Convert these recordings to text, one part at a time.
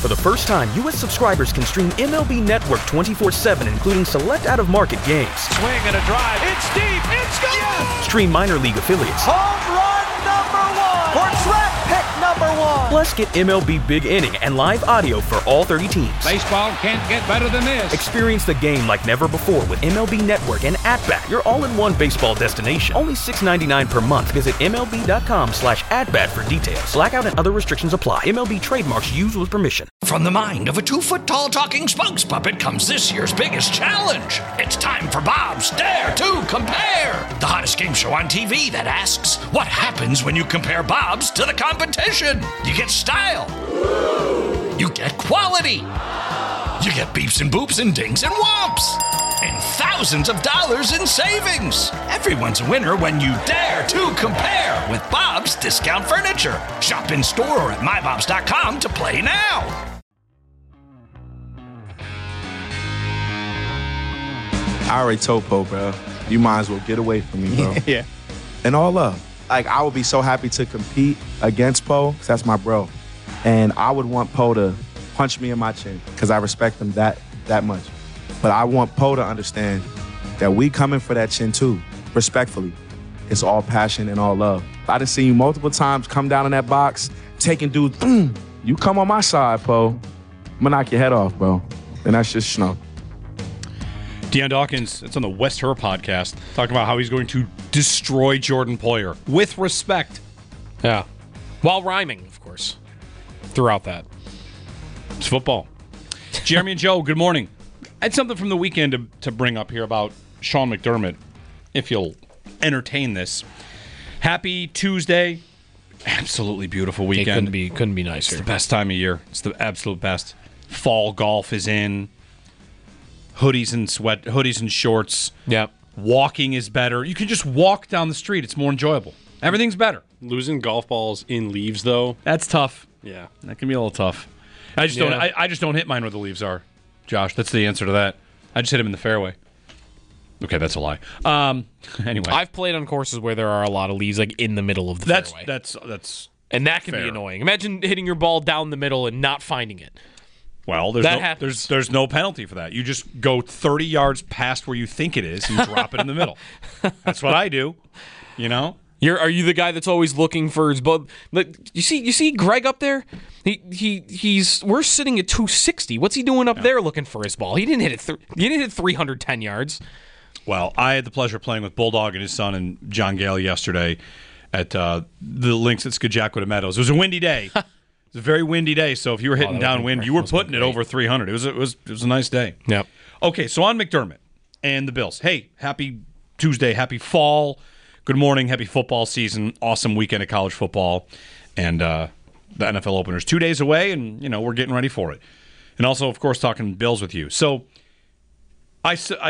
For the first time, U.S. subscribers can stream MLB Network 24/7, including select out-of-market games. Swing and a drive. It's deep. It's gone. Yes! Stream minor league affiliates. Home run number 1. Or draft pick number 1. Plus, get MLB Big Inning and live audio for all 30 teams. Baseball can't get better than this. Experience the game like never before with MLB Network and At-Bat, your all-in-one baseball destination. Only $6.99 per month. Visit MLB.com/atbat for details. Blackout and other restrictions apply. MLB trademarks used with permission. From the mind of a 2-foot-tall talking Spunks puppet comes this year's biggest challenge. It's time for Bob's Dare to Compare, the hottest game show on TV that asks, what happens when you compare Bob's to the competition? You get style. You get quality. You get beeps and boops and dings and whomps. And thousands of dollars in savings. Everyone's a winner when you dare to compare with Bob's Discount Furniture. Shop in store or at mybobs.com to play now. I already told Poe, bro, you might as well get away from me, bro. Yeah. And all love. Like, I would be so happy to compete against Poe, because that's my bro. And I would want Poe to punch me in my chin, because I respect him that much. But I want Poe to understand that we coming for that chin too, respectfully. It's all passion and all love. I done seen you multiple times come down in that box, taking dude, you come on my side, Poe, I'm gonna knock your head off, bro. And that's just, Deion Dawkins, it's on the West Her podcast, talking about how he's going to destroy Jordan Poyer with respect. Yeah. While rhyming, of course, throughout that. It's football. Jeremy and Joe, good morning. I had something from the weekend to bring up here about Sean McDermott, if you'll entertain this. Happy Tuesday. Absolutely beautiful weekend. It couldn't be nicer. It's the best time of year. It's the absolute best. Fall golf is in. Hoodies and shorts. Yep. Walking is better. You can just walk down the street. It's more enjoyable. Everything's better. Losing golf balls in leaves, though. That's tough. Yeah. That can be a little tough. I just don't hit mine where the leaves are, Josh. That's the answer to that. I just hit them in the fairway. Okay, that's a lie. Anyway. I've played on courses where there are a lot of leaves like in the middle of the fairway. That's and that can fair. be annoying. Imagine hitting your ball down the middle and not finding it. Well, there's no penalty for that. You just go 30 yards past where you think it is and drop it in the middle. That's what I do. You know? Are you the guy that's always looking for his ball? You see Greg up there? We're sitting at 260. What's he doing up there looking for his ball? He didn't hit it. He didn't hit 310 yards. Well, I had the pleasure of playing with Bulldog and his son and John Gale yesterday at the links at Skajaqua Meadows. It was a windy day. It was a very windy day, so if you were hitting downwind, you were putting it over 300. It was a nice day. Yep. Okay, so on McDermott and the Bills. Hey, happy Tuesday, happy fall. Good morning, happy football season. Awesome weekend of college football. And the NFL opener is 2 days away, and, we're getting ready for it. And also, of course, talking Bills with you. So I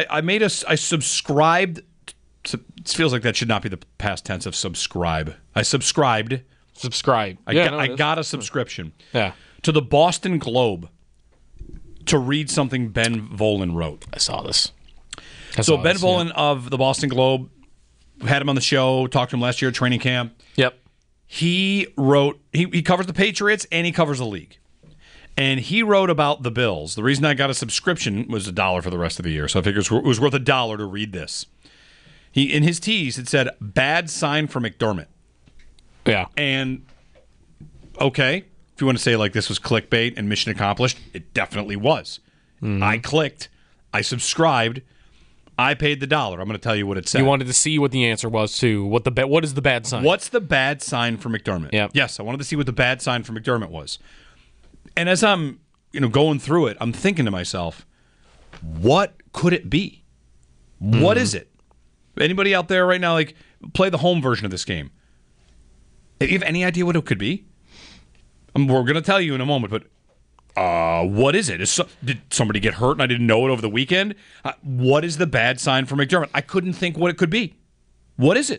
subscribed. It feels like that should not be the past tense of subscribe. I subscribed. Subscribe. I got a subscription. Yeah. To the Boston Globe to read something Ben Volin wrote. I saw this. Ben Volin of the Boston Globe, had him on the show, talked to him last year at training camp. Yep. He wrote, he covers the Patriots and he covers the league. And he wrote about the Bills. The reason I got a subscription was $1 for the rest of the year. So I figured it was worth $1 to read this. In his tease, it said, bad sign for McDermott. Yeah. And, okay, if you want to say like this was clickbait and mission accomplished, it definitely was. Mm-hmm. I clicked. I subscribed. I paid the $1. I'm going to tell you what it said. You wanted to see what the answer was, too. What is the bad sign? What's the bad sign for McDermott? Yep. Yes, I wanted to see what the bad sign for McDermott was. And as I'm going through it, I'm thinking to myself, what could it be? Mm-hmm. What is it? Anybody out there right now, play the home version of this game. Do you have any idea what it could be? We're going to tell you in a moment, but what is it? Did somebody get hurt and I didn't know it over the weekend? What is the bad sign for McDermott? I couldn't think what it could be. What is it?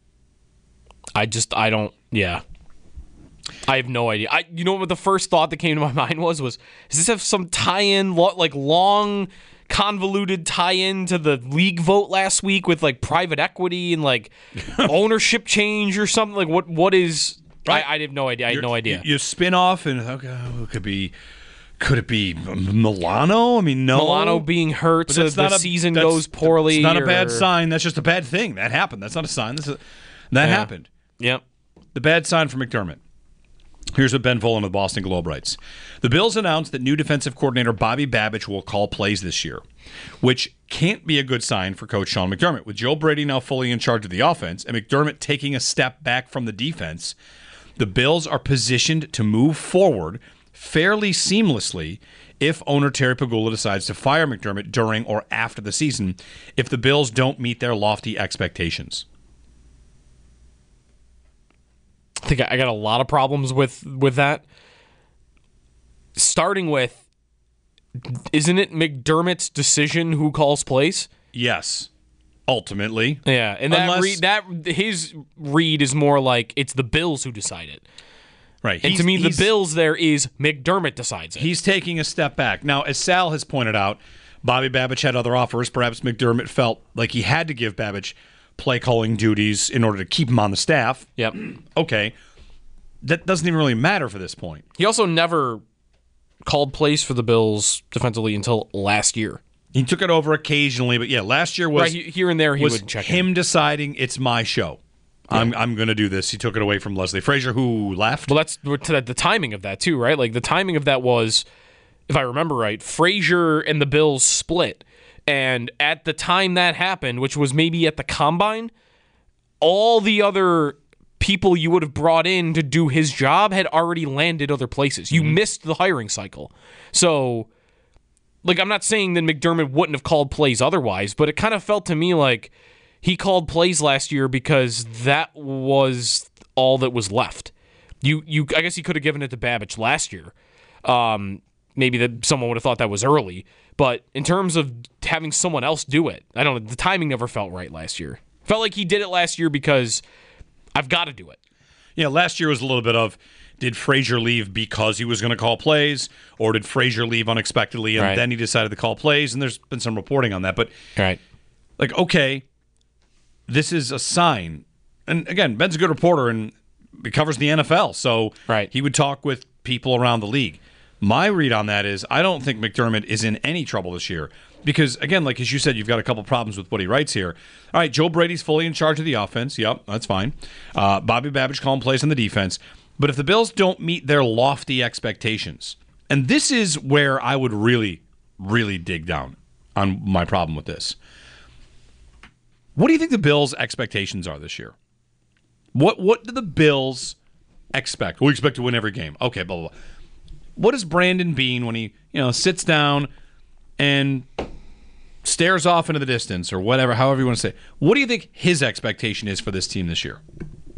I have no idea. You know what the first thought that came to my mind was does this have some tie-in, long, convoluted tie-in to the league vote last week with private equity and ownership change or something? What is? Right. I have no idea. I had no idea. You spin off and it could be Could it be Milano? I mean, no. Milano being hurt, so the season goes poorly. It's not a bad sign. That's just a bad thing. That happened. That's not a sign. That happened. Yep. The bad sign for McDermott. Here's what Ben Volen of the Boston Globe writes. The Bills announced that new defensive coordinator Bobby Babich will call plays this year, which can't be a good sign for Coach Sean McDermott. With Joe Brady now fully in charge of the offense and McDermott taking a step back from the defense, the Bills are positioned to move forward fairly seamlessly if owner Terry Pegula decides to fire McDermott during or after the season if the Bills don't meet their lofty expectations. I think I got a lot of problems with that. Starting with, isn't it McDermott's decision who calls plays? Yes, ultimately. Yeah, and his read is more like it's the Bills who decide it. Right. And to me, the Bills there is McDermott decides it. He's taking a step back. Now, as Sal has pointed out, Bobby Babich had other offers. Perhaps McDermott felt like he had to give Babich play-calling duties in order to keep him on the staff. Yep. Okay. That doesn't even really matter for this point. He also never called plays for the Bills defensively until last year. He took it over occasionally, but yeah, last year was... Right, here and there he would check him deciding it's my show. Yeah. I'm going to do this. He took it away from Leslie Frazier, who left. Well, that's the timing of that, too, right? Like, the timing of that was, if I remember right, Frazier and the Bills split. And at the time that happened, which was maybe at the Combine, all the other people you would have brought in to do his job had already landed other places. You missed the hiring cycle. So, like, I'm not saying that McDermott wouldn't have called plays otherwise, but it kind of felt to me like he called plays last year because that was all that was left. I guess he could have given it to Babich last year. Maybe that someone would have thought that was early. But in terms of having someone else do it, I don't know. The timing never felt right last year. Felt like he did it last year because I've got to do it. Yeah, last year was a little bit of, did Frazier leave because he was going to call plays, or did Frazier leave unexpectedly and then he decided to call plays? And there's been some reporting on that. But, like, okay, this is a sign. And, again, Ben's a good reporter and he covers the NFL, so he would talk with people around the league. My read on that is I don't think McDermott is in any trouble this year because, again, like as you said, you've got a couple problems with what he writes here. All right, Joe Brady's fully in charge of the offense. Yep, that's fine. Bobby Babich calling plays on the defense. But if the Bills don't meet their lofty expectations, and this is where I would really, really dig down on my problem with this. What do you think the Bills' expectations are this year? What do the Bills expect? We expect to win every game. Okay, blah, blah, blah. What does Brandon Beane, when he sits down and stares off into the distance or whatever, however you want to say, what do you think his expectation is for this team this year?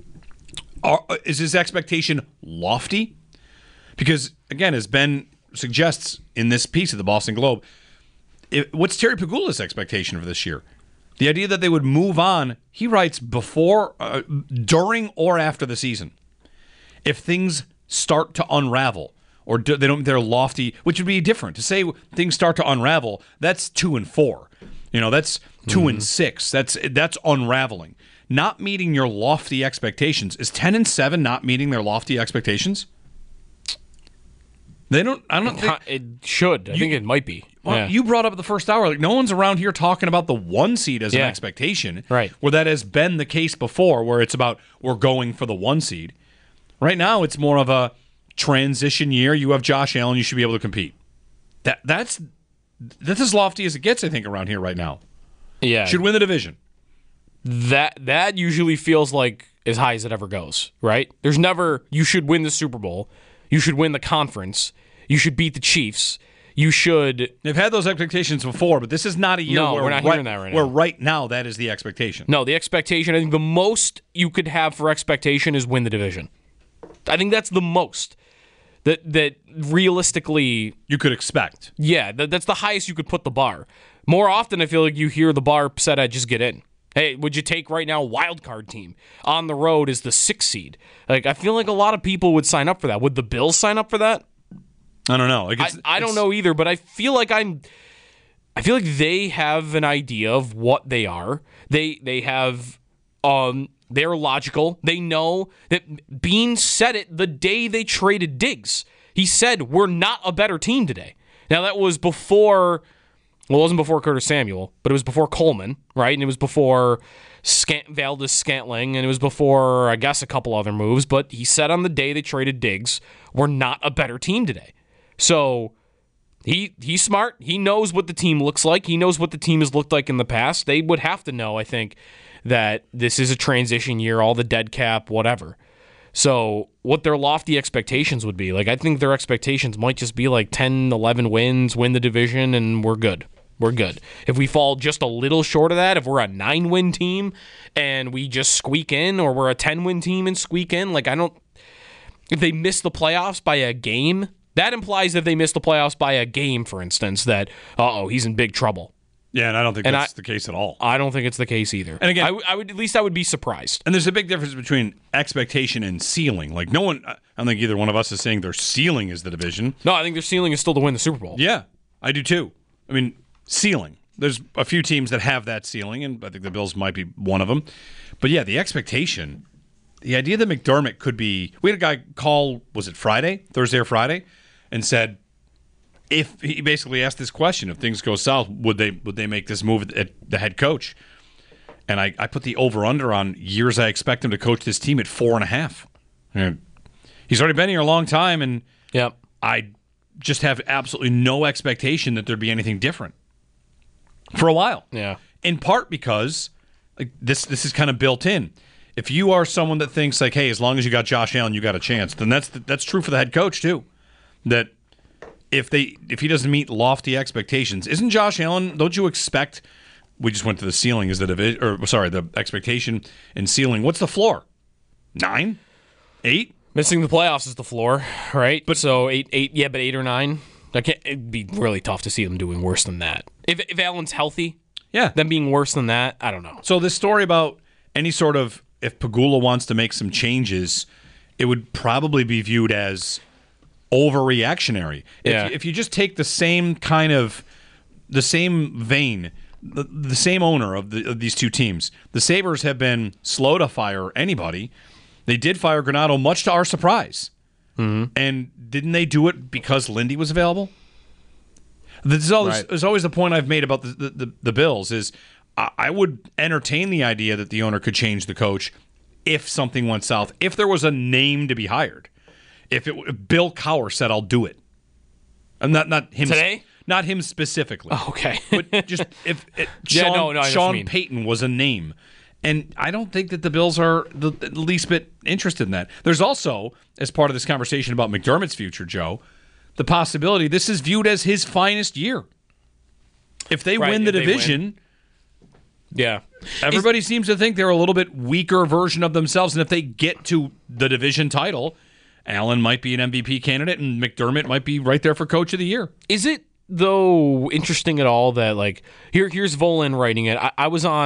Is his expectation lofty? Because, again, as Ben suggests in this piece of the Boston Globe, what's Terry Pegula's expectation for this year? The idea that they would move on, he writes, before, during, or after the season. If things start to unravel, or they don't meet their lofty, which would be different. To say things start to unravel, that's 2-4. That's 2-6. That's unraveling. Not meeting your lofty expectations. Is 10-7 not meeting their lofty expectations? They don't. I don't think it should. I think it might be. Well, you brought up at the first hour, like no one's around here talking about the 1 seed as an expectation, right? Where that has been the case before, where it's about we're going for the 1 seed. Right now, it's more of a transition year. You have Josh Allen. You should be able to compete. That's as lofty as it gets, I think, around here right now. Yeah, should win the division. That usually feels like as high as it ever goes, right? There's never you should win the Super Bowl. You should win the conference. You should beat the Chiefs. You should. They've had those expectations before, but this is not a year where we're not hearing that right now. Where right now that is the expectation. No, the expectation, I think the most you could have for expectation is win the division. I think that's the most that realistically you could expect. Yeah, that's the highest you could put the bar. More often, I feel like you hear the bar set at just get in. Hey, would you take right now a wild card team on the road as the 6th seed? Like, I feel like a lot of people would sign up for that. Would the Bills sign up for that? I don't know. Like I don't know either, but I feel like they have an idea of what they are. They have they're logical. They know that Beane said it the day they traded Diggs. He said, we're not a better team today. Now, that was before, well, it wasn't before Curtis Samuel, but it was before Coleman, right? And it was before Valdez-Scantling, and it was before, I guess, a couple other moves. But he said on the day they traded Diggs, we're not a better team today. So he's smart. He knows what the team looks like. He knows what the team has looked like in the past. They would have to know, I think, that this is a transition year, all the dead cap, whatever. So what their lofty expectations would be, like, I think their expectations might just be like 10, 11 wins, win the division, and we're good. We're good. If we fall just a little short of that, if we're a 9-win team and we just squeak in, or we're a 10-win team and squeak in, like, if they miss the playoffs by a game, that implies if they miss the playoffs by a game, for instance, that, he's in big trouble. Yeah, and I don't think that's the case at all. I don't think it's the case either. And again, I would be surprised. And there's a big difference between expectation and ceiling. Like, no one, I don't think either one of us is saying their ceiling is the division. No, I think their ceiling is still to win the Super Bowl. Yeah, I do too. I mean, ceiling. There's a few teams that have that ceiling, and I think the Bills might be one of them. But yeah, the expectation, the idea that McDermott could be, we had a guy call, was it Thursday or Friday, and said, if he basically asked this question, if things go south, would they make this move at the head coach? And I put the over-under on years I expect him to coach this team at 4.5. And he's already been here a long time, and yep. I just have absolutely no expectation that there'd be anything different for a while. Yeah. In part because this is kind of built in. If you are someone that thinks like, hey, as long as you got Josh Allen, you got a chance, then that's true for the head coach too. That if he doesn't meet lofty expectations, isn't Josh Allen? Don't you expect? We just went to the ceiling. Is the expectation and ceiling? What's the floor? 9, 8. Missing the playoffs is the floor, right? But so 8, yeah, but 8 or 9. It'd be really tough to see them doing worse than that. If Allen's healthy, yeah, them being worse than that, I don't know. So this story about any sort of, if Pegula wants to make some changes, it would probably be viewed as overreactionary. Yeah. If you just take the same vein, the same owner of these two teams, the Sabres have been slow to fire anybody. They did fire Granato, much to our surprise. Mm-hmm. And didn't they do it because Lindy was available? There's always the point I've made about the Bills is I would entertain the idea that the owner could change the coach if something went south, if there was a name to be hired. If Bill Cowher said, "I'll do it," and not him today, not him specifically. Oh, okay, but just if Sean Payton was a name, and I don't think that the Bills are the least bit interested in that. There's also, as part of this conversation about McDermott's future, Joe, the possibility this is viewed as his finest year. If they win the division, yeah, everybody seems to think they're a little bit weaker version of themselves, and if they get to the division title, Allen might be an MVP candidate, and McDermott might be right there for Coach of the Year. Is it, though, interesting at all that, like, here's Volin writing it. I was on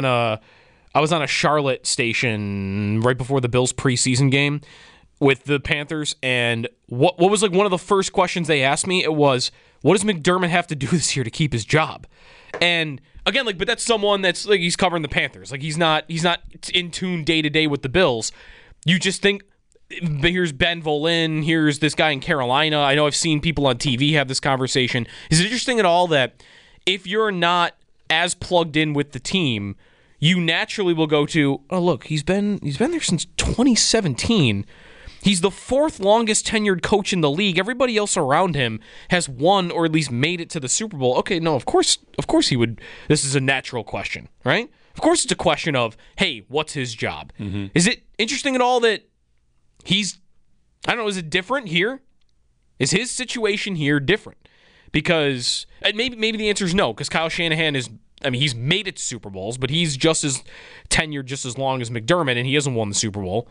a Charlotte station right before the Bills preseason game with the Panthers, and what was like one of the first questions they asked me? It was, what does McDermott have to do this year to keep his job? And again, like, but that's someone that's like, he's covering the Panthers. Like, he's not in tune day to day with the Bills. You just think, here's Ben Volin, here's this guy in Carolina. I know I've seen people on TV have this conversation. Is it interesting at all that if you're not as plugged in with the team, you naturally will go to, oh, look, he's been there since 2017. He's the 4th longest tenured coach in the league. Everybody else around him has won or at least made it to the Super Bowl. Okay, no, of course he would. This is a natural question, right? Of course it's a question of, hey, what's his job? Mm-hmm. Is it interesting at all that he's, I don't know, is it different here? Is his situation here different? Because maybe the answer is no, because Kyle Shanahan is, I mean, he's made it to Super Bowls, but he's just as tenured just as long as McDermott, and he hasn't won the Super Bowl.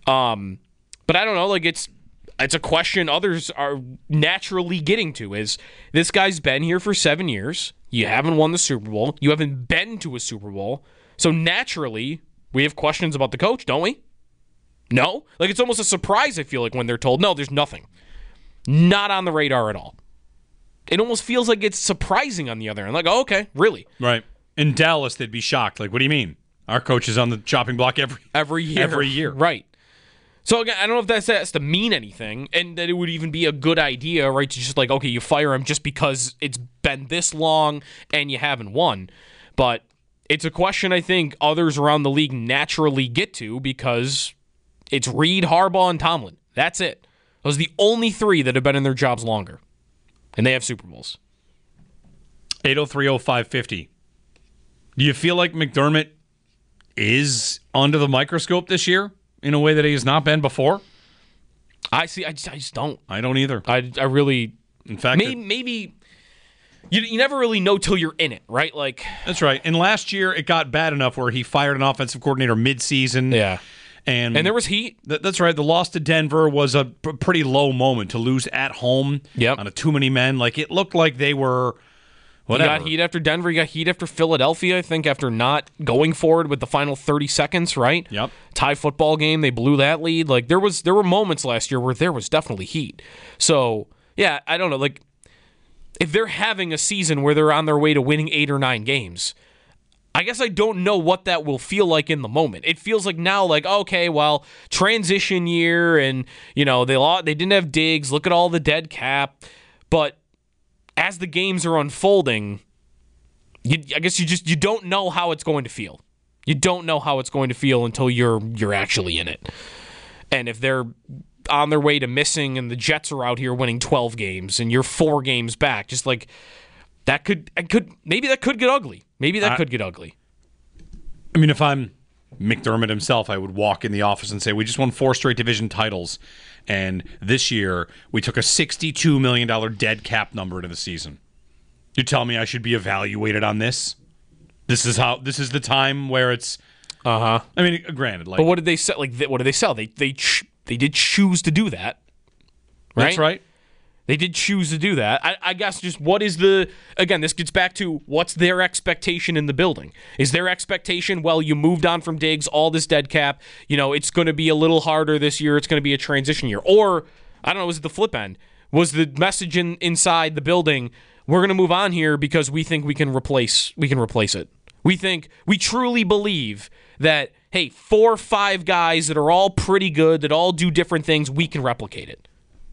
But I don't know, like, it's a question others are naturally getting to, is this guy's been here for 7 years. You haven't won the Super Bowl. You haven't been to a Super Bowl. So naturally, we have questions about the coach, don't we? No? Like, it's almost a surprise, I feel like, when they're told, no, there's nothing. Not on the radar at all. It almost feels like it's surprising on the other end. Like, oh, okay, really? Right. In Dallas, they'd be shocked. Like, what do you mean? Our coach is on the chopping block every year. Right. So again, I don't know if that has to mean anything, and that it would even be a good idea, right? To just like, okay, you fire him just because it's been this long and you haven't won. But it's a question I think others around the league naturally get to because it's Reed, Harbaugh, and Tomlin. That's it. Those are the only three that have been in their jobs longer, and they have Super Bowls. 8030550. Do you feel like McDermott is under the microscope this year in a way that he has not been before? I just don't. I don't either. I really. In fact, maybe you never really know till you're in it, right? Like that's right. And last year it got bad enough where he fired an offensive coordinator mid-season. Yeah. And there was heat. That's right. The loss to Denver was a pretty low moment to lose at home on a too many men. Like it looked like they were. Whatever. You got heat after Denver. You got heat after Philadelphia, I think, after not going forward with the final 30 seconds, right? Yep. Tie football game. They blew that lead. Like there were moments last year where there was definitely heat. So, yeah, I don't know. Like, if they're having a season where they're on their way to winning 8 or 9 games, I guess I don't know what that will feel like in the moment. It feels like now, like, okay, well, transition year, and, you know, they didn't have Diggs. Look at all the dead cap. But as the games are unfolding, I guess you don't know how it's going to feel. You don't know how it's going to feel until you're actually in it. And if they're on their way to missing and the Jets are out here winning 12 games and you're 4 games back, just like that could get ugly. Maybe that could get ugly. I mean, if I'm McDermott himself, I would walk in the office and say, we just won 4 straight division titles. And this year, we took a $62 million dead cap number into the season. You tell me I should be evaluated on this? This is the time where it's... I mean, granted, like... But what did they sell? Like, what did they sell? They did choose to do that. Right? That's right. They did choose to do that. I guess just what is the... Again, this gets back to what's their expectation in the building. Is their expectation, well, you moved on from Diggs, all this dead cap, you know, it's going to be a little harder this year, it's going to be a transition year. Or, I don't know, was it the flip end? Was the message inside the building, we're going to move on here because we think we can replace it. We truly believe that, hey, 4 or 5 guys that are all pretty good, that all do different things, we can replicate it.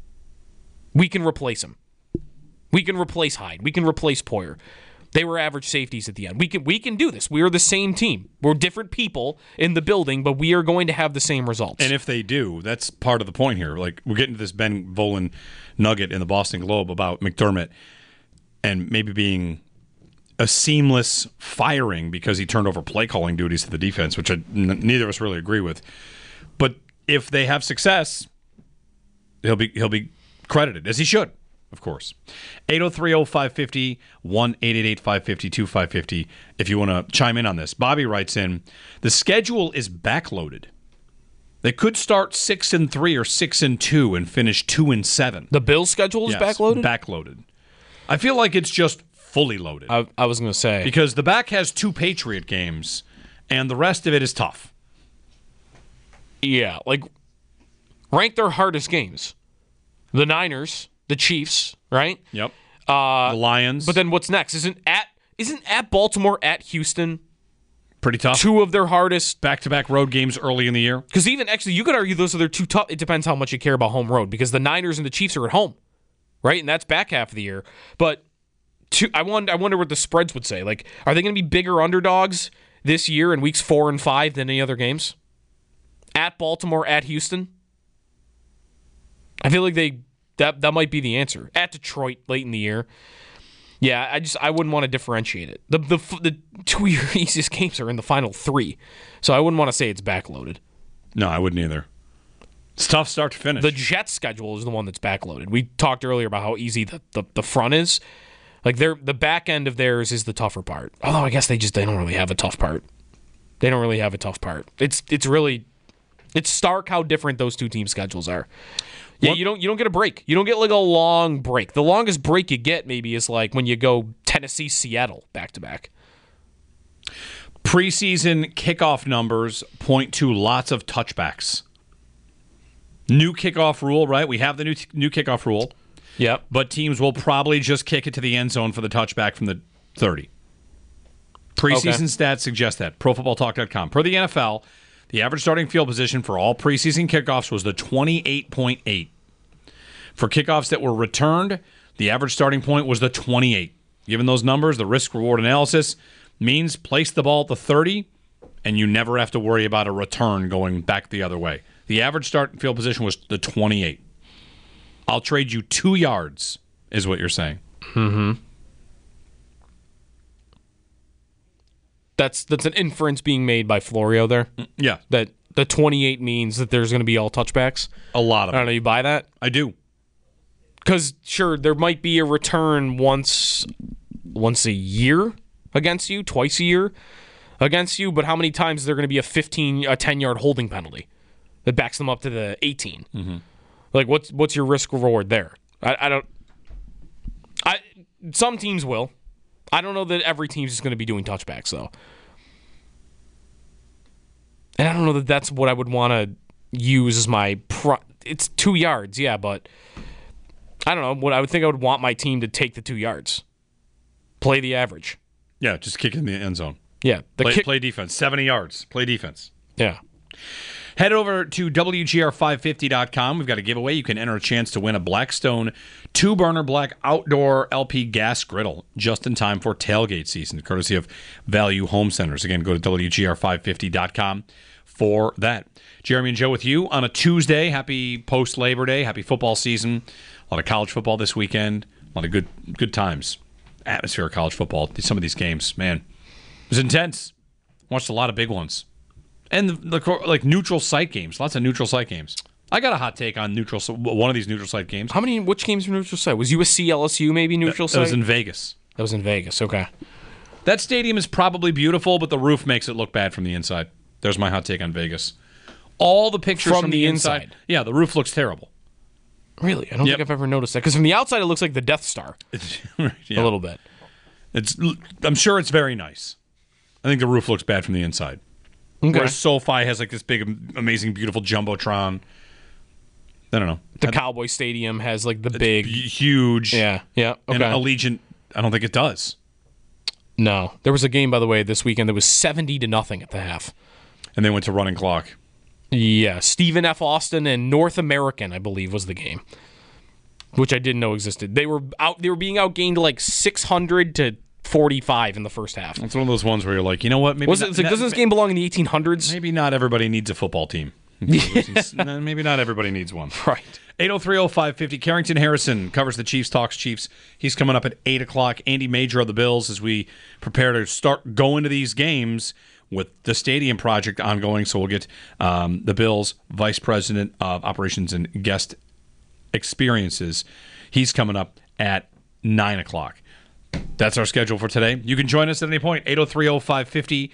We can replace him. We can replace Hyde. We can replace Poyer. They were average safeties at the end. We can do this. We are the same team. We're different people in the building, but we are going to have the same results. And if they do, that's part of the point here. Like, we're getting to this Ben Volen nugget in the Boston Globe about McDermott and maybe being a seamless firing because he turned over play calling duties to the defense, which neither of us really agree with. But if they have success, he'll be credited, as he should, of course. 803-0550, 1-888-550-2550 if you want to chime in on this. Bobby writes in, the schedule is backloaded. They could start 6-3 or 6-2 and finish 2-7. The Bills' schedule is backloaded? Backloaded. I feel like it's just fully loaded. I was going to say. Because the back has 2 Patriot games, and the rest of it is tough. Yeah, like, rank their hardest games. The Niners, the Chiefs, right? Yep. The Lions. But then what's next? Isn't at Baltimore, at Houston pretty tough? 2 of their hardest back-to-back road games early in the year. Because even actually, you could argue those are their 2 tough. It depends how much you care about home road. Because the Niners and the Chiefs are at home, right? And that's back half of the year. But I wonder what the spreads would say. Like, are they going to be bigger underdogs this year in weeks 4 and 5 than any other games? At Baltimore, at Houston. I feel like that might be the answer. At Detroit late in the year. Yeah, I wouldn't want to differentiate it. The 2 of your easiest games are in the final 3. So I wouldn't want to say it's backloaded. No, I wouldn't either. It's tough start to finish. The Jets schedule is the one that's backloaded. We talked earlier about how easy the front is. Like the back end of theirs is the tougher part. Although I guess they don't really have a tough part. They don't really have a tough part. It's stark how different those 2 team schedules are. Yeah, you don't get a break. You don't get like a long break. The longest break you get maybe is like when you go Tennessee, Seattle back to back. Preseason kickoff numbers point to lots of touchbacks. New kickoff rule, right? We have the new kickoff rule. Yep. But teams will probably just kick it to the end zone for the touchback from the 30. Preseason stats suggest that. ProFootballTalk.com. Per the NFL, The average starting field position for all preseason kickoffs was the 28.8. For kickoffs that were returned, the average starting point was the 28. Given those numbers, the risk-reward analysis means place the ball at the 30, and you never have to worry about a return going back the other way. The average starting field position was the 28. I'll trade you 2 yards, is what you're saying. Mm-hmm. That's an inference being made by Florio there. Yeah. That the 28 means that there's going to be all touchbacks. A lot of I don't know, you buy that? I do. Because, sure, there might be a return once a year against you, twice a year against you, but how many times is there going to be a 10-yard holding penalty that backs them up to the 18? Mm-hmm. Like, what's your risk reward there? Some teams will. I don't know that every team's just going to be doing touchbacks, though. And I don't know that that's what I would want to use as my it's 2 yards, yeah, but I don't know. What I would think I would want my team to take the 2 yards. Play the average. Yeah, just kick in the end zone. Yeah. Play defense. 70 yards. Play defense. Yeah. Head over to WGR550.com. We've got a giveaway. You can enter a chance to win a Blackstone 2-burner black outdoor LP gas griddle just in time for tailgate season, courtesy of Value Home Centers. Again, go to WGR550.com for that. Jeremy and Joe with you on a Tuesday. Happy post-Labor Day. Happy football season. A lot of college football this weekend. A lot of good times. Atmosphere of college football. Some of these games, man, it was intense. Watched a lot of big ones. And like neutral site games. Lots of neutral site games. I got a hot take on one of these neutral site games. Which games were neutral site? Was USC, LSU maybe neutral site? That was in Vegas. That was in Vegas, okay. That stadium is probably beautiful, but the roof makes it look bad from the inside. There's my hot take on Vegas. All the pictures from the inside. Yeah, the roof looks terrible. Really? I don't think I've ever noticed that. Because from the outside, it looks like the Death Star. A little bit. I'm sure it's very nice. I think the roof looks bad from the inside. Okay. Whereas SoFi has like this big, amazing, beautiful Jumbotron. I don't know. The Cowboy Stadium has like the big... huge. Yeah, okay. And Allegiant, I don't think it does. No. There was a game, by the way, this weekend that was 70-0 at the half. And they went to running clock. Yeah, Stephen F. Austin and North American, I believe, was the game, which I didn't know existed. They were being outgained like 600 to 45 in the first half. It's one of those ones where you're like, you know what? Maybe doesn't this game belong in the 1800s? Maybe not everybody needs a football team. Maybe not everybody needs one. Right. 803-0550. Carrington Harrison covers the Chiefs, talks Chiefs. He's coming up at 8 o'clock. Andy Major of the Bills as we prepare to start going to these games with the stadium project ongoing. So we'll get the Bills Vice President of Operations and Guest Experiences. He's coming up at 9 o'clock. That's our schedule for today. You can join us at any point. 803-0550,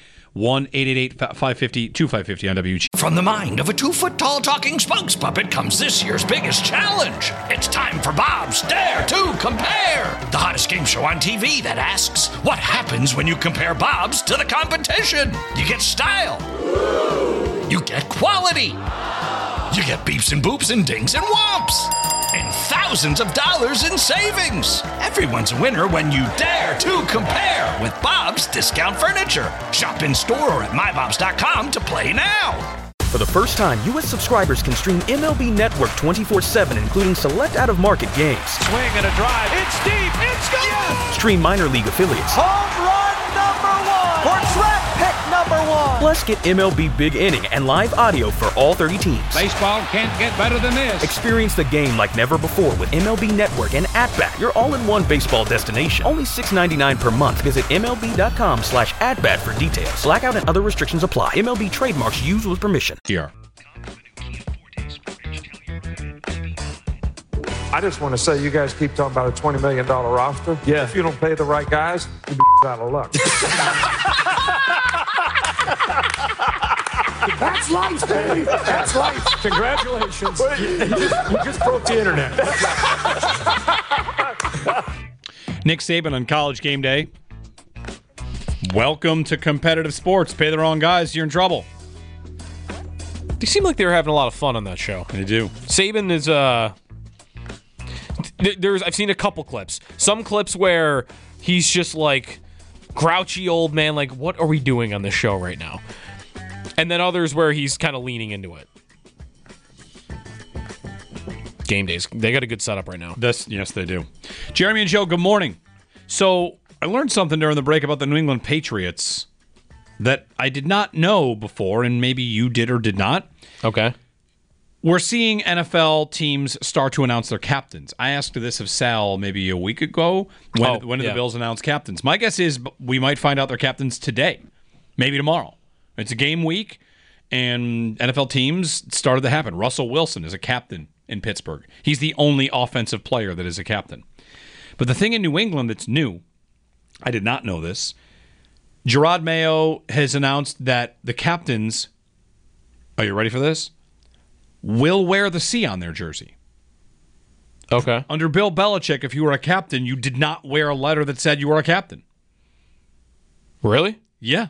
1-888-550-2550 on WG. From the mind of a 2-foot-tall talking spokes puppet comes this year's biggest challenge. It's time for Bob's Dare to Compare, the hottest game show on TV that asks, what happens when you compare Bob's to the competition? You get style. You get quality. You get beeps and boops and dings and whomps. And thousands of dollars in savings. Everyone's a winner when you dare to compare with Bob's Discount Furniture. Shop in store or at mybobs.com to play now. For the first time, U.S. subscribers can stream MLB Network 24/7, including select out-of-market games. Swing and a drive. It's deep. It's gone. Yes. Stream minor league affiliates. Home run number 1. Or draft pick number 1. Plus, get MLB Big Inning and live audio for all 30 teams. Baseball can't get better than this. Experience the game like never before with MLB Network and At-Bat, your all-in-one baseball destination. Only $6.99 per month. Visit MLB.com/at-bat for details. Blackout and other restrictions apply. MLB trademarks used with permission. GR. I just want to say, you guys keep talking about a $20 million roster. Yeah. If you don't pay the right guys, you'll be out of luck. That's life, Dave. That's life. Congratulations. You just broke the internet. Nick Saban on College Game Day. Welcome to competitive sports. Pay the wrong guys, you're in trouble. They seem like they were having a lot of fun on that show. They do. Saban is I've seen a couple clips. Some clips where he's just like grouchy old man, like, what are we doing on this show right now? And then others where he's kind of leaning into it. Game days. They got a good setup right now. Yes, they do. Jeremy and Joe, good morning. So I learned something during the break about the New England Patriots that I did not know before, and maybe you did or did not. Okay. We're seeing NFL teams start to announce their captains. I asked this of Sal maybe a week ago. When did the Bills announce captains? My guess is we might find out their captains today, maybe tomorrow. It's a game week, and NFL teams started to happen. Russell Wilson is a captain in Pittsburgh. He's the only offensive player that is a captain. But the thing in New England that's new, I did not know this, Gerard Mayo has announced that the captains, are you ready for this? Will wear the C on their jersey. Okay. Under Bill Belichick, if you were a captain, you did not wear a letter that said you were a captain. Really? Yeah.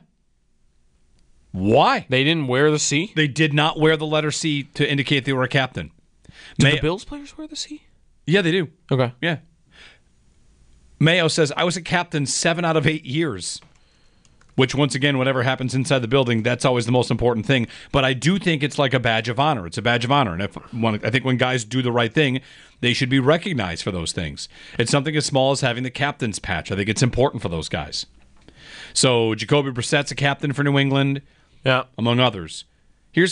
Why? They didn't wear the C? They did not wear the letter C to indicate they were a captain. Do the Bills players wear the C? Yeah, they do. Okay. Yeah. Mayo says, I was a captain 7 out of 8 years. Which, once again, whatever happens inside the building, that's always the most important thing. But I do think it's like a badge of honor. It's a badge of honor. And I think when guys do the right thing, they should be recognized for those things. It's something as small as having the captain's patch. I think it's important for those guys. So Jacoby Brissett's a captain for New England, among others. Here's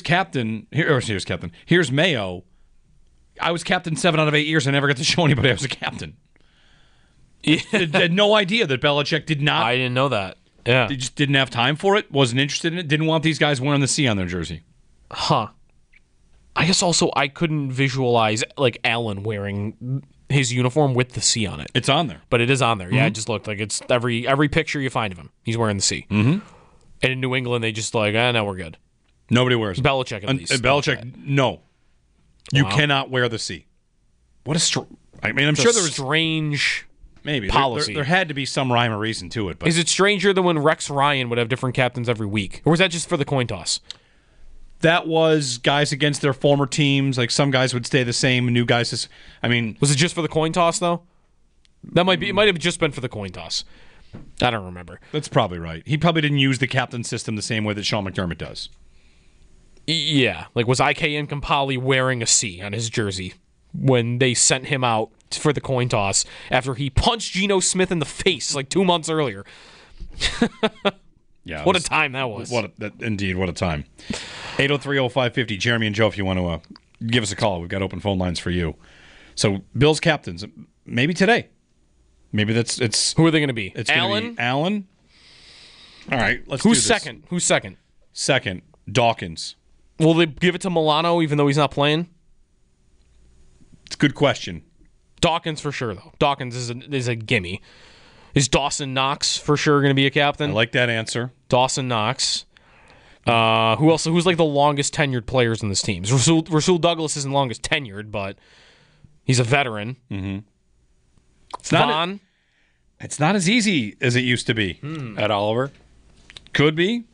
Mayo. I was captain 7 out of 8 years. I never got to show anybody I was a captain. I had no idea that Belichick did not. I didn't know that. Yeah. They just didn't have time for it, wasn't interested in it, didn't want these guys wearing the C on their jersey. Huh. I guess also I couldn't visualize like Allen wearing his uniform with the C on it. It's on there. But it is on there. Yeah, it just looked like it's every picture you find of him, he's wearing the C. Mm-hmm. And in New England, they just like, no, we're good. Nobody wears it. Belichick at least. Belichick, no. You cannot wear the C. What a I'm sure there was strange... Maybe. Policy. There had to be some rhyme or reason to it. But is it stranger than when Rex Ryan would have different captains every week? Or was that just for the coin toss? That was guys against their former teams. Like some guys would stay the same, new guys. Was it just for the coin toss, though? That might be. It might have just been for the coin toss. I don't remember. That's probably right. He probably didn't use the captain system the same way that Sean McDermott does. Yeah. Like, was IK Nkampali wearing a C on his jersey when they sent him out for the coin toss after he punched Geno Smith in the face like 2 months earlier? Yeah, what a time that was. Indeed, what a time. 803-0550, Jeremy and Joe, if you want to give us a call. We've got open phone lines for you. So, Bills captains, maybe today. Maybe it's... Who are they going to be? It's Allen? Allen? All right, let's do this. Who's second? Second, Dawkins. Will they give it to Milano even though he's not playing? It's a good question. Dawkins for sure, though. Dawkins is a gimme. Is Dawson Knox for sure going to be a captain? I like that answer. Dawson Knox. Who else? Who's like the longest tenured players in this team? Rasul Douglas isn't longest tenured, but he's a veteran. Mm-hmm. It's not as easy as it used to be. Ed Oliver? Could be.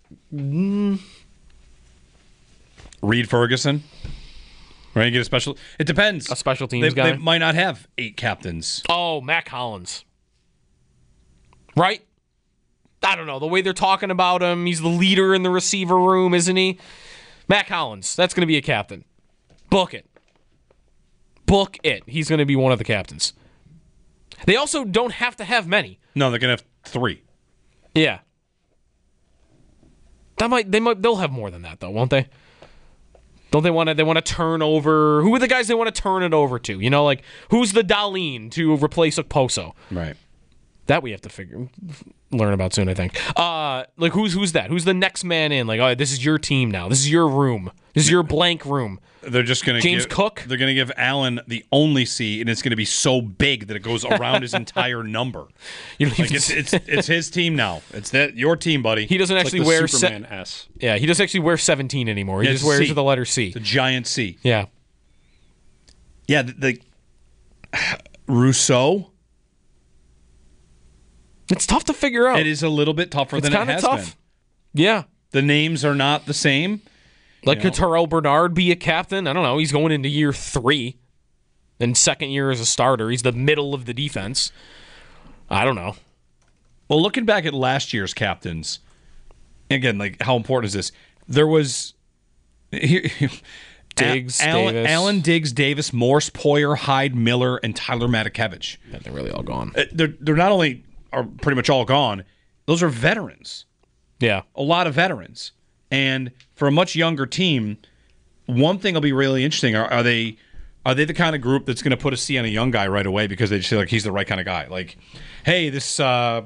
Reed Ferguson. Right, get a special. It depends. A special teams guy. They might not have 8 captains. Oh, Matt Collins. Right? I don't know. The way they're talking about him, he's the leader in the receiver room, isn't he? Matt Collins. That's going to be a captain. Book it. Book it. He's going to be one of the captains. They also don't have to have many. No, they're going to have 3. Yeah. They'll have more than that though, won't they? Don't they want to turn over? Who are the guys they want to turn it over to? You know, like who's the Darlene to replace Okposo? Right. That we have to learn about soon, I think. Like who's that? Who's the next man in? Like, oh, this is your team now. This is your room. This is your blank room. They're just going to James Cook. They're going to give Allen the only C, and it's going to be so big that it goes around his entire number. It's his team now. It's your team, buddy. He doesn't actually wear Superman S. Yeah, he doesn't actually wear 17 anymore. He just wears the letter C. It's a giant C. Yeah. Yeah. The Rousseau. It's tough to figure out. It is a little bit tougher than it has tough. been. Yeah. The names are not the same. Like, could Terrell Bernard be a captain? I don't know. He's going into year 3. And second year as a starter. He's the middle of the defense. I don't know. Well, looking back at last year's captains, again, like how important is this? There was Diggs, Allen, Davis. Allen, Diggs, Davis, Morse, Poyer, Hyde, Miller, and Tyler Matakevich. Yeah, they're really all gone. They're not only are pretty much all gone, those are veterans. Yeah. A lot of veterans. And for a much younger team, one thing will be really interesting. Are they the kind of group that's going to put a C on a young guy right away because they just feel like he's the right kind of guy? Like, hey, this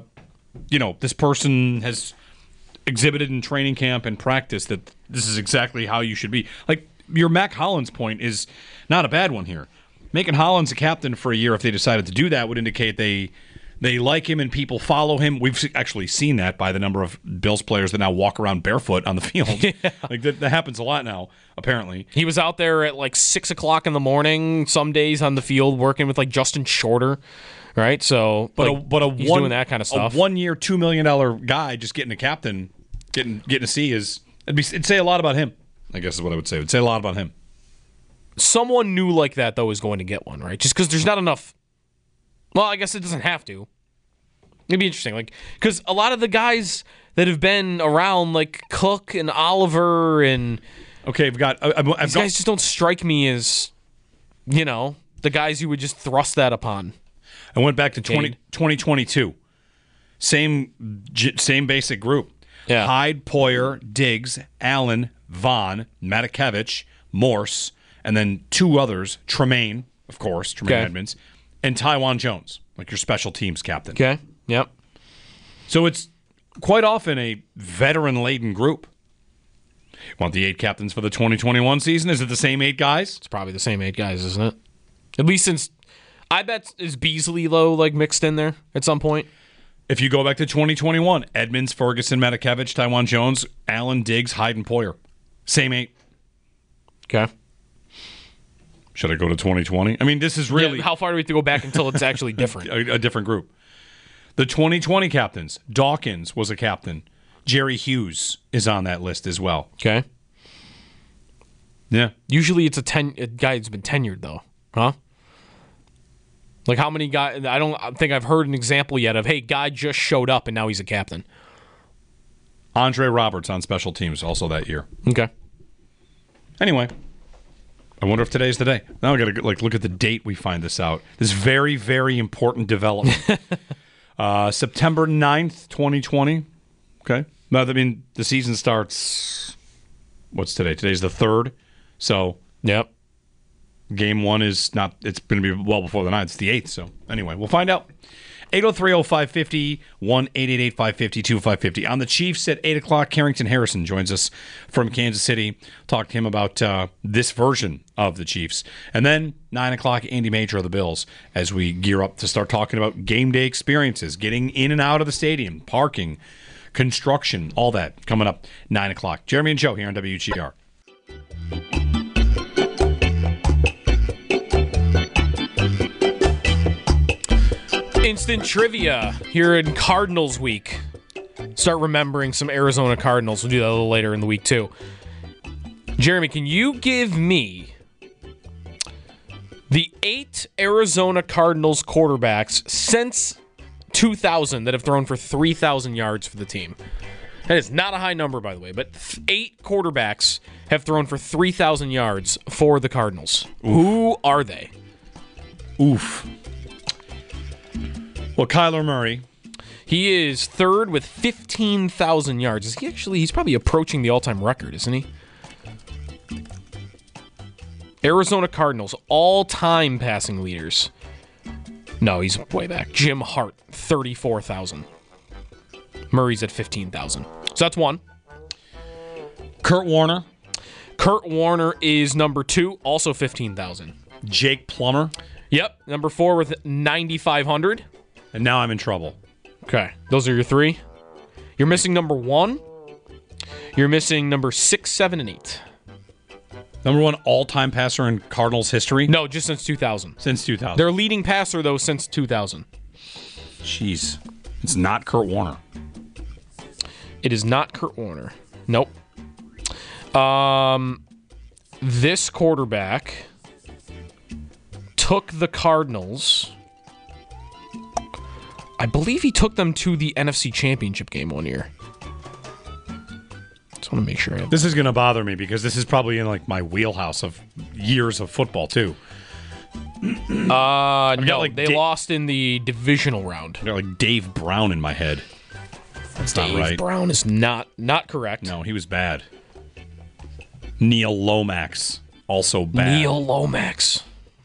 this person has exhibited in training camp and practice that this is exactly how you should be. Like, your Mac Hollins point is not a bad one here. Making Hollins a captain for a year, if they decided to do that, would indicate they like him and people follow him. We've actually seen that by the number of Bills players that now walk around barefoot on the field. Yeah. Like that happens a lot now, apparently. He was out there at like 6 o'clock in the morning some days on the field working with like Justin Shorter, right? So, he's doing that kind of stuff. A 1 year, $2 million guy just getting a captain, getting a C it'd say a lot about him. I guess is what I would say. It would say a lot about him. Someone new like that, though, is going to get one, right? Just because there's not enough. Well, I guess it doesn't have to. It'd be interesting, like, because a lot of the guys that have been around, like Cook and Oliver and okay, these guys just don't strike me as, the guys you would just thrust that upon. I went back to 2022. Same basic group. Yeah. Hyde, Poyer, Diggs, Allen, Vaughn, Matakevich, Morse, and then two others, Tremaine, of course, Edmonds, and Tywan Jones, like your special teams captain. Okay, yep. So it's quite often a veteran-laden group. You want the 8 captains for the 2021 season? Is it the same 8 guys? It's probably the same 8 guys, isn't it? At least since, I bet, is Beasley, though, like mixed in there at some point? If you go back to 2021, Edmonds, Ferguson, Matakevich, Tywan Jones, Allen, Diggs, Hyde, and Poyer. Same 8. Okay. Should I go to 2020? I mean, this is really... Yeah, how far do we have to go back until it's actually different? a different group. The 2020 captains. Dawkins was a captain. Jerry Hughes is on that list as well. Okay. Yeah. Usually it's a guy who's been tenured, though. Huh? Like how many guys... I don't think I've heard an example yet of, hey, guy just showed up and now he's a captain. Andre Roberts on special teams also that year. Okay. Anyway, I wonder if today's the day. Now I got to look at the date we find this out. This very, very important development. September 9th, 2020. Okay. Now, I mean, the season starts... What's today? Today's the 3rd. So... Yep. Game 1 is not... It's going to be well before the 9th. It's the 8th. So, anyway, we'll find out. 803-0550, 1-888-550-2550. On the Chiefs at 8 o'clock, Carrington Harrison joins us from Kansas City. Talk to him about this version of the Chiefs. And then 9 o'clock, Andy Major of the Bills, as we gear up to start talking about game day experiences, getting in and out of the stadium, parking, construction, all that coming up 9 o'clock. Jeremy and Joe here on WGR. Instant trivia here in Cardinals week. Start remembering some Arizona Cardinals. We'll do that a little later in the week, too. Jeremy, can you give me the 8 Arizona Cardinals quarterbacks since 2000 that have thrown for 3,000 yards for the team? That is not a high number, by the way, but 8 quarterbacks have thrown for 3,000 yards for the Cardinals. Oof. Who are they? Oof. Well, Kyler Murray. He is 3rd with 15,000 yards. He's probably approaching the all-time record, isn't he? Arizona Cardinals, all-time passing leaders. No, he's way back. Jim Hart, 34,000. Murray's at 15,000. So that's 1. Kurt Warner. Kurt Warner is number 2, also 15,000. Jake Plummer. Yep, number 4 with 9,500. And now I'm in trouble. Okay, those are your 3. You're missing number 1. You're missing number 6, 7, and 8. Number 1 all-time passer in Cardinals history? No, just since 2000. Since 2000. Their leading passer, though, since 2000. Jeez. It's not Kurt Warner. It is not Kurt Warner. Nope. This quarterback took the Cardinals... I believe he took them to the NFC Championship game one year. Just want to make sure. This is going to bother me because this is probably in like my wheelhouse of years of football too. No, they lost in the divisional round. I got like Dave Brown in my head. That's not right. Dave Brown is not correct. No, he was bad. Neil Lomax, also bad. Neil Lomax.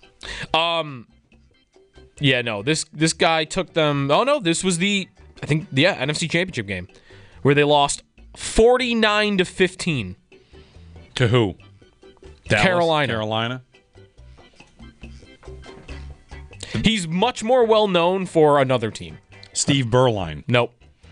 Yeah, no, this guy took them. Oh no, this was NFC Championship game where they lost 49-15. To who? Dallas? Carolina. He's much more well known for another team. Steve Berline. Nope.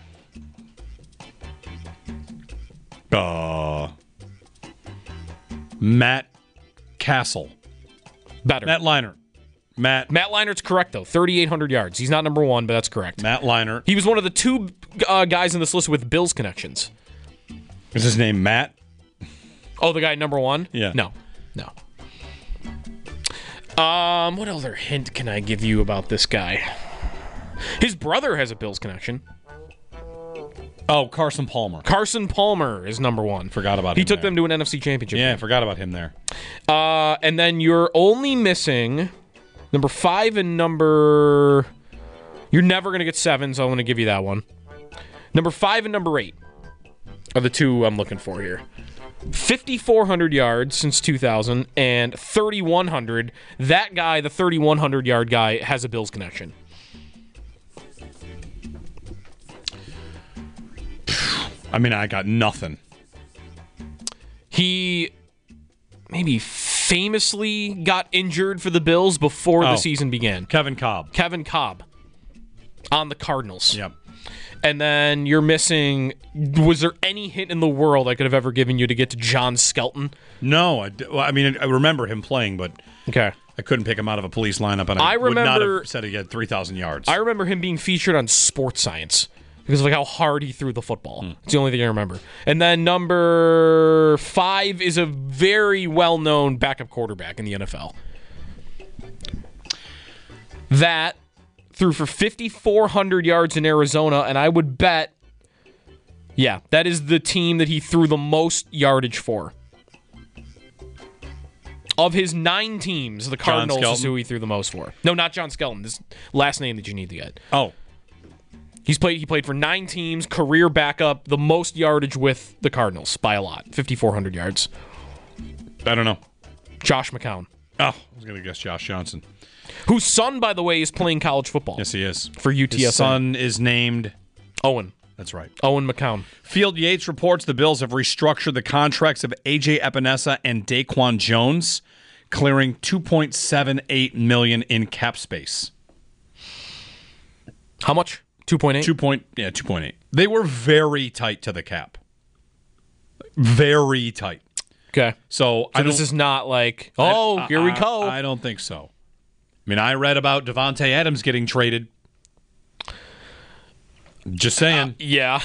Matt Castle. Better. Matt Leinart. Matt Leinert's correct, though. 3,800 yards. He's not number one, but that's correct. Matt Leinart. He was one of the two guys in this list with Bills connections. Is his name Matt? Oh, the guy number one? Yeah. No. What other hint can I give you about this guy? His brother has a Bills connection. Oh, Carson Palmer. Carson Palmer is number one. Forgot about him. He took them to an NFC Championship. Yeah, forgot about him there. And then you're only missing number 5 and number... You're never going to get 7, so I'm going to give you that one. Number 5 and number 8 are the two I'm looking for here. 5,400 yards since 2000 and 3,100. That guy, the 3,100-yard guy, has a Bills connection. I mean, I got nothing. He maybe famously got injured for the Bills before the season began. Kevin Cobb on the Cardinals. Yep. And then you're missing... Was there any hint in the world I could have ever given you to get to John Skelton? No. I remember him playing, but okay. I couldn't pick him out of a police lineup, and I would not have said he had 3,000 yards. I remember him being featured on Sports Science because of like how hard he threw the football. It's the only thing I remember. And then number 5 is a very well-known backup quarterback in the NFL. That threw for 5,400 yards in Arizona, and I would bet, that is the team that he threw the most yardage for. Of his 9 teams, the Cardinals is who he threw the most for. No, not John Skelton. This last name that you need to get. Oh. He played for 9 teams, career backup, the most yardage with the Cardinals by a lot. 5,400 yards. I don't know. Josh McCown. Oh, I was going to guess Josh Johnson. Whose son, by the way, is playing college football. Yes, he is. For UTSA. His son is named... Owen. That's right. Owen McCown. Field Yates reports the Bills have restructured the contracts of A.J. Epinesa and Daquan Jones, clearing $2.78 million in cap space. How much? 2.8? 2.8. They were very tight to the cap. Very tight. Okay. So this is not like, here we go. I don't think so. I mean, I read about Devontae Adams getting traded. Just saying. Yeah.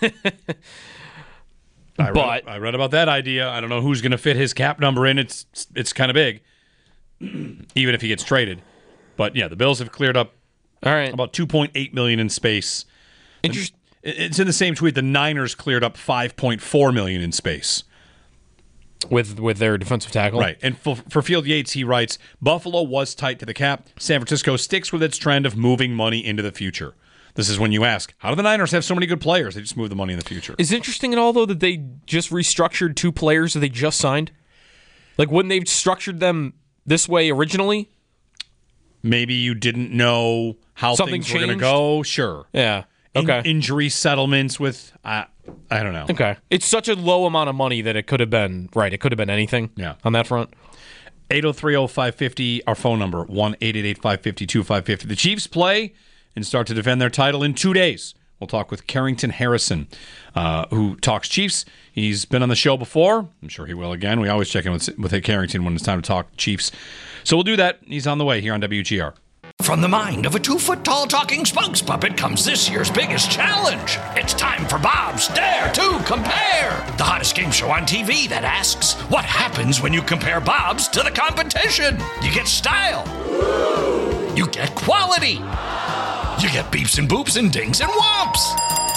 I read about that idea. I don't know who's going to fit his cap number in. It's kind of big, even if he gets traded. But yeah, the Bills have cleared up about $2.8 million in space. It's in the same tweet. The Niners cleared up $5.4 million in space. With their defensive tackle? Right. And for Field Yates, he writes, Buffalo was tight to the cap. San Francisco sticks with its trend of moving money into the future. This is when you ask, how do the Niners have so many good players? They just move the money in the future. Is it interesting at all, though, that they just restructured 2 players that they just signed? Like, wouldn't they have structured them this way originally? Maybe you didn't know how Something things were going to go. Sure. Yeah. Okay. Injury settlements with... I don't know. Okay. It's such a low amount of money that it could have been, right, it could have been anything on that front. 803-0550, our phone number, 1-888-550-2550. The Chiefs play and start to defend their title in 2 days. We'll talk with Carrington Harrison, who talks Chiefs. He's been on the show before. I'm sure he will again. We always check in with Carrington when it's time to talk Chiefs. So we'll do that. He's on the way here on WGR. From the mind of a 2-foot-tall talking spokes puppet comes this year's biggest challenge. It's time for Bob's Dare to Compare, the hottest game show on TV that asks, what happens when you compare Bob's to the competition? You get style. You get quality. You get beeps and boops and dings and whomps.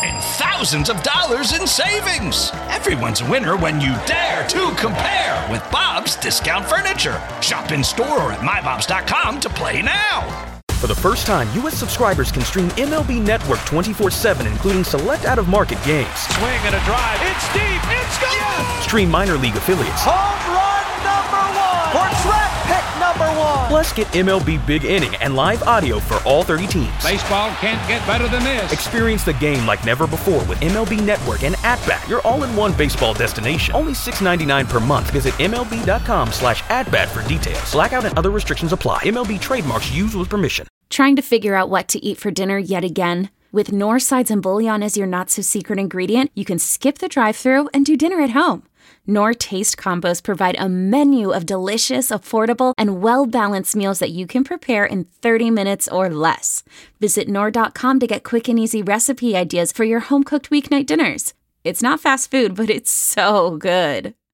and thousands of dollars in savings. Everyone's a winner when you dare to compare with Bob's Discount Furniture. Shop in store or at mybobs.com to play now. For the first time, U.S. subscribers can stream MLB Network 24/7, including select out-of-market games. Swing and a drive. It's deep. It's gone. Yes. Stream minor league affiliates. Home run number 1. Or track pick number 1. Plus, get MLB Big Inning and live audio for all 30 teams. Baseball can't get better than this. Experience the game like never before with MLB Network and At-Bat, your all-in-one baseball destination. Only $6.99 per month. Visit MLB.com/atbat for details. Blackout and other restrictions apply. MLB trademarks used with permission. Trying to figure out what to eat for dinner yet again? With Knorr Sides and Bouillon as your not-so-secret ingredient, you can skip the drive-thru and do dinner at home. Knorr Taste Combos provide a menu of delicious, affordable, and well-balanced meals that you can prepare in 30 minutes or less. Visit Knorr.com to get quick and easy recipe ideas for your home-cooked weeknight dinners. It's not fast food, but it's so good.